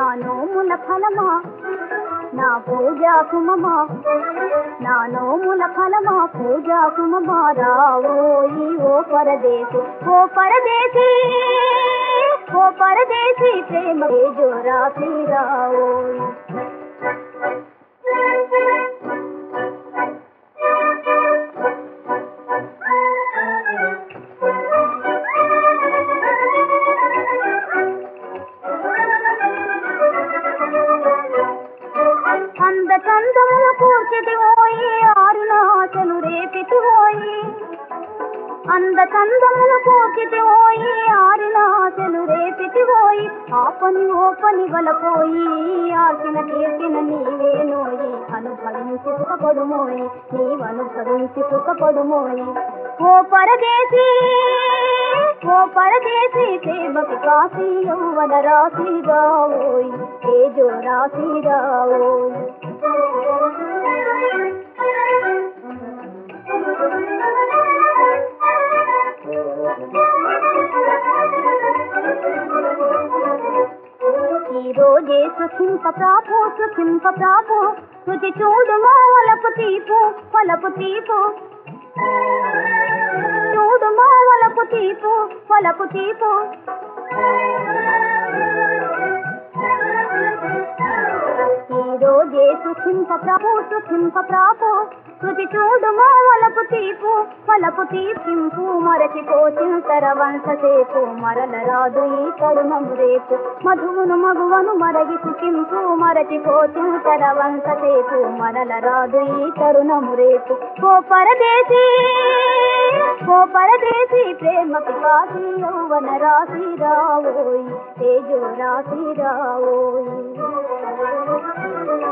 నోముల ఫలమా నా పూజాకు మమా నా నోముల ఫలమా పూజాకు మమా రావోయి ఓ పరదేశి ఓ పరదేశి ఓ పరదేశి ప్రేమ జోరా రావోయి అందచందముల కూర్చితి ఓయి ఆరిన ఆశలు రేపితి ఓయి అందచందముల కూర్చితి ఓయి ఆరిన ఆశలు రేపితి ఓయి ఆ పని ఓ పని వలపోయి ఆకిన తీర్చిన నీవే నోయి అనుభవించి సుఖపడుమోయి నీవనుభవించి సుఖపడుమోయి ఓ పరదేశి ఓ పరదేశి సేవకి కాశీ యౌవన రాశి రావోయి తేజో రాశి రావోయి ఈ రోజే సుఖింప ప్రాపు రుచి చూడుమో వలపు తీపు చూడుమో వలపు తీపు ఈ రోజే సుఖింప ప్రాపు రుచి చూడుమో వలపు తీపింపు మరచిపోచింతర వంశసేపు మరల రాదు ఈ తరుణము రేపు మధువును మగువను మరగి సుఖింపు మరచిపోచింతర వంశసేపు మరల రాదు ఈ తరుణము రేపు ఓ పరదేశి ప్రేమకి కాశీ యౌవన రాశి రావోయి తేజో రాశి రావోయి